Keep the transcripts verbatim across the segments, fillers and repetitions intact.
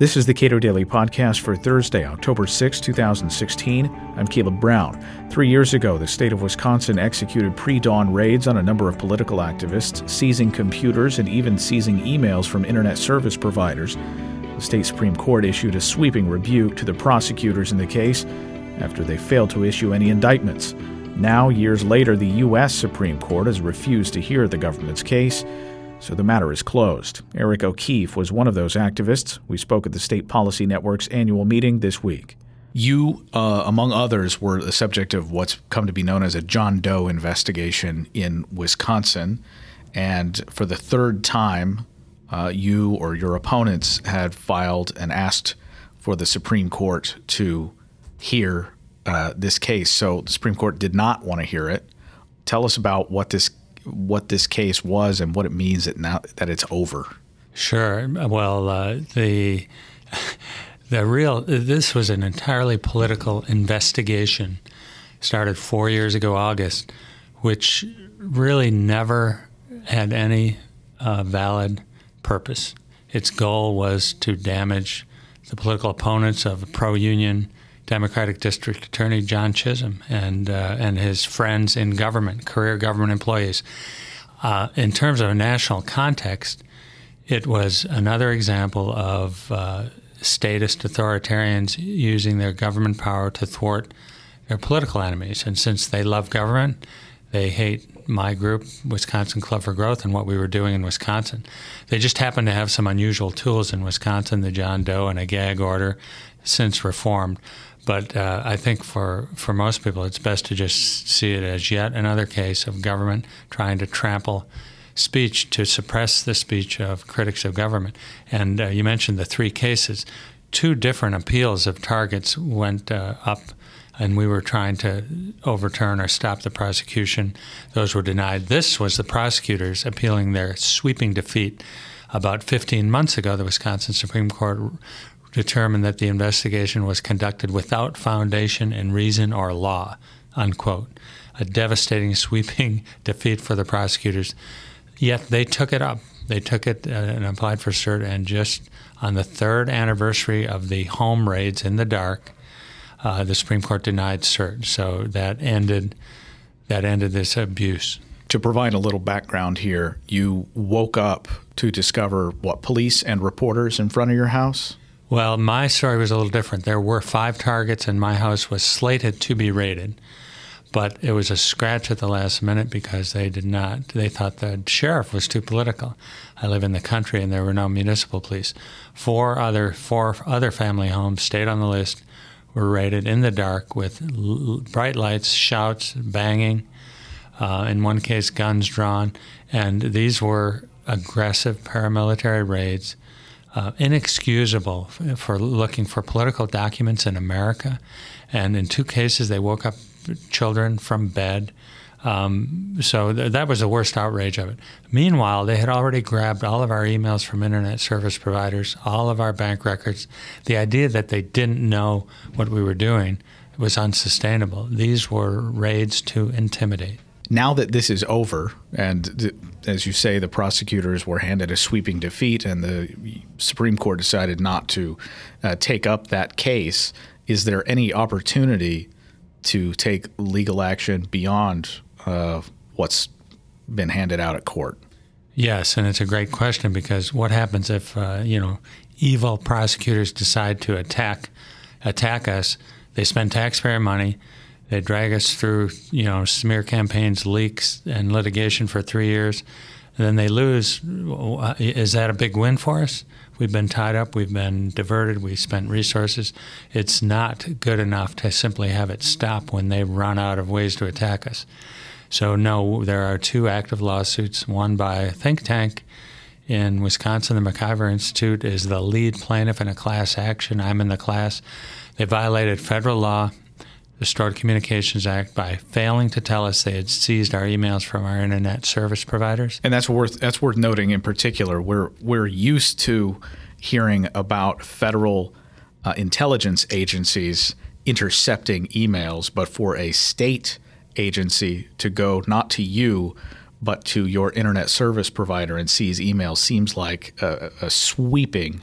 This is the Cato Daily Podcast for Thursday, October sixth, twenty sixteen. I'm Caleb Brown. Three years ago, the state of Wisconsin executed pre-dawn raids on a number of political activists, seizing computers and even seizing emails from internet service providers. The state Supreme Court issued a sweeping rebuke to the prosecutors in the case after they failed to issue any indictments. Now, years later, the U S Supreme Court has refused to hear the government's case, so the matter is closed. Eric O'Keefe was one of those activists. We spoke at the State Policy Network's annual meeting this week. You, uh, among others, were the subject of what's come to be known as a John Doe investigation in Wisconsin. And for the third time, uh, you or your opponents had filed and asked for the Supreme Court to hear uh, this case. So the Supreme Court did not want to hear it. Tell us about what this what this case was and what it means that now that it's over. Sure. Well, uh, the the real this was an entirely political investigation. Started four years ago, August, which really never had any uh, valid purpose. Its goal was to damage the political opponents of pro-union Democratic District Attorney John Chisholm and uh, and his friends in government, career government employees. Uh, in terms of a national context, it was another example of uh, statist authoritarians using their government power to thwart their political enemies. And since they love government, they hate my group, Wisconsin Club for Growth, and what we were doing in Wisconsin. They just happen to have some unusual tools in Wisconsin, the John Doe and a gag order, since reformed. But uh, I think for, for most people, it's best to just see it as yet another case of government trying to trample speech, to suppress the speech of critics of government. And uh, you mentioned the three cases. Two different appeals of targets went uh, up, and we were trying to overturn or stop the prosecution. Those were denied. This was the prosecutors appealing their sweeping defeat. About fifteen months ago, the Wisconsin Supreme Court determined that the investigation was conducted without foundation in reason or law, unquote. A devastating, sweeping defeat for the prosecutors. Yet they took it up. They took it uh, and applied for cert, and just on the third anniversary of the home raids in the dark, uh, the Supreme Court denied cert. So that ended, that ended this abuse. To provide a little background here, you woke up to discover, what, police and reporters in front of your house? Well, my story was a little different. There were five targets, and my house was slated to be raided. But it was a scratch at the last minute because they did not, they thought the sheriff was too political. I live in the country, and there were no municipal police. Four other, four other family homes stayed on the list, were raided in the dark with l- bright lights, shouts, banging, uh, in one case, guns drawn. And these were aggressive paramilitary raids. Uh, inexcusable f- for looking for political documents in America. And in two cases, they woke up children from bed. Um, so th- that was the worst outrage of it. Meanwhile, they had already grabbed all of our emails from internet service providers, all of our bank records. The idea that they didn't know what we were doing was unsustainable. These were raids to intimidate. Now that this is over, and th- as you say, the prosecutors were handed a sweeping defeat and the Supreme Court decided not to uh, take up that case, is there any opportunity to take legal action beyond uh, what's been handed out at court? Yes, and it's a great question, because what happens if, uh, you know, evil prosecutors decide to attack attack us? They spend taxpayer money. They drag us through, you know, smear campaigns, leaks, and litigation for three years. And then they lose. Is that a big win for us? We've been tied up. We've been diverted. We spent resources. It's not good enough to simply have it stop when they run out of ways to attack us. So, no, there are two active lawsuits, one by a think tank in Wisconsin. The McIver Institute is the lead plaintiff in a class action. I'm in the class. They violated federal law, the Stored Communications Act, by failing to tell us they had seized our emails from our internet service providers. And that's worth that's worth noting in particular. We're we're used to hearing about federal uh, intelligence agencies intercepting emails, but for a state agency to go not to you, but to your internet service provider and seize emails seems like a, a sweeping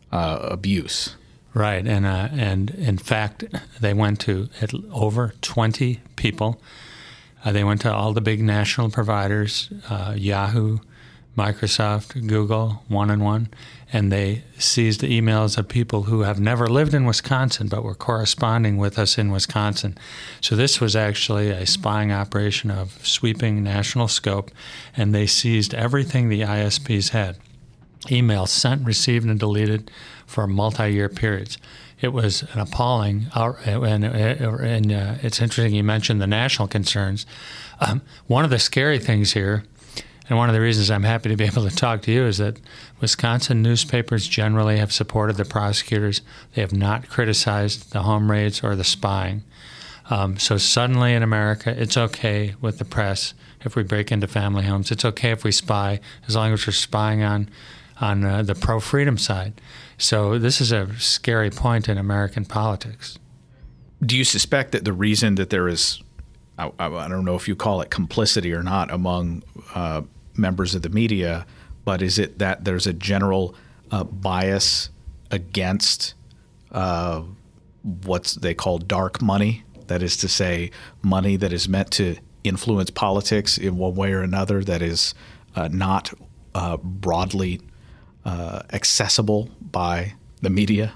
uh, abuse. Right, and uh, and in fact, they went to over twenty people. Uh, they went to all the big national providers, uh, Yahoo, Microsoft, Google, One and One, and they seized the emails of people who have never lived in Wisconsin but were corresponding with us in Wisconsin. So this was actually a spying operation of sweeping national scope, and they seized everything the I S Ps had. Emails sent, received, and deleted for multi-year periods. It was an appalling, and, and uh, it's interesting you mentioned the national concerns. Um, one of the scary things here, and one of the reasons I'm happy to be able to talk to you, is that Wisconsin newspapers generally have supported the prosecutors. They have not criticized the home raids or the spying. Um, so suddenly in America, it's okay with the press if we break into family homes. It's okay if we spy, as long as we're spying on on uh, the pro-freedom side. So this is a scary point in American politics. Do you suspect that the reason that there is, I, I don't know if you call it complicity or not, among uh, members of the media, but is it that there's a general uh, bias against uh, what they call dark money? That is to say, money that is meant to influence politics in one way or another, that is uh, not uh, broadly Uh, accessible by the media?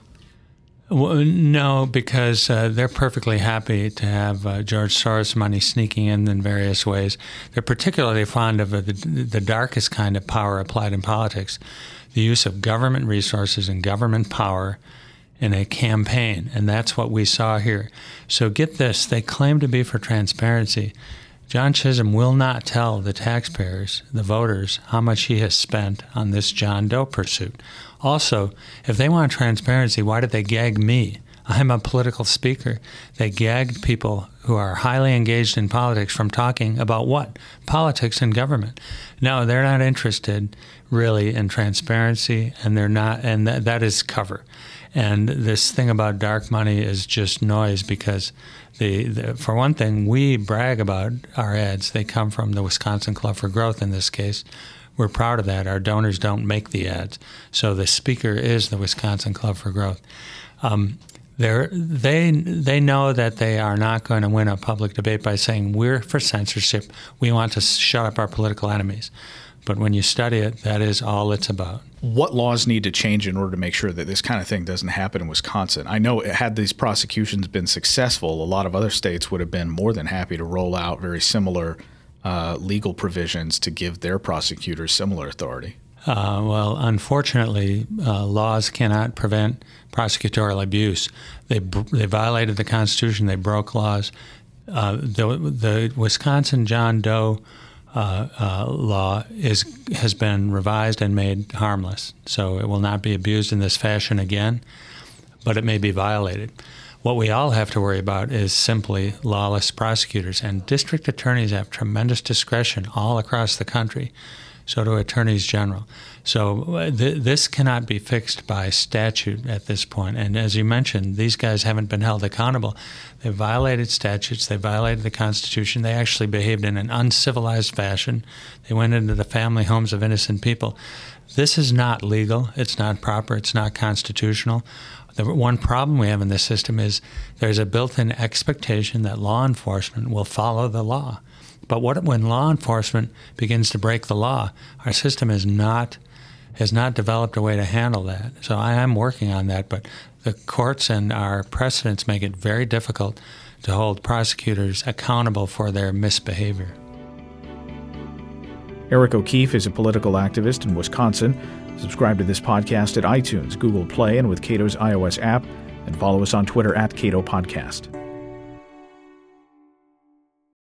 Well, no, because uh, they're perfectly happy to have uh, George Soros money sneaking in in various ways. They're particularly fond of uh, the, the darkest kind of power applied in politics, the use of government resources and government power in a campaign, and that's what we saw here. So get this, they claim to be for transparency. John Chisholm will not tell the taxpayers, the voters, how much he has spent on this John Doe pursuit. Also, if they want transparency, why did they gag me? I'm a political speaker. They gagged people who are highly engaged in politics from talking about what? Politics and government. No, they're not interested really in transparency, and they're not, and that, that is cover. And this thing about dark money is just noise because The, the, for one thing, we brag about our ads. They come from the Wisconsin Club for Growth in this case. We're proud of that. Our donors don't make the ads. So the speaker is the Wisconsin Club for Growth. Um, they they know that they are not going to win a public debate by saying, we're for censorship. We want to shut up our political enemies. But when you study it, that is all it's about. What laws need to change in order to make sure that this kind of thing doesn't happen in Wisconsin? I know had these prosecutions been successful, a lot of other states would have been more than happy to roll out very similar uh, legal provisions to give their prosecutors similar authority. Uh, well, unfortunately, uh, laws cannot prevent prosecutorial abuse. They they violated the Constitution. They broke laws. Uh, the, the Wisconsin John Doe Uh, uh, law is has been revised and made harmless, so it will not be abused in this fashion again, but it may be violated. What we all have to worry about is simply lawless prosecutors, and district attorneys have tremendous discretion all across the country, so do attorneys general. So th- this cannot be fixed by statute at this point, and as you mentioned, these guys haven't been held accountable. They violated statutes. They violated the Constitution. They actually behaved in an uncivilized fashion. They went into the family homes of innocent people. This is not legal. It's not proper. It's not constitutional. The one problem we have in this system is there's a built-in expectation that law enforcement will follow the law. But what when law enforcement begins to break the law? Our system is not has not developed a way to handle that. So I am working on that, but the courts and our precedents make it very difficult to hold prosecutors accountable for their misbehavior. Eric O'Keefe is a political activist in Wisconsin. Subscribe to this podcast at iTunes, Google Play, and with Cato's iOS app, and follow us on Twitter at Cato Podcast.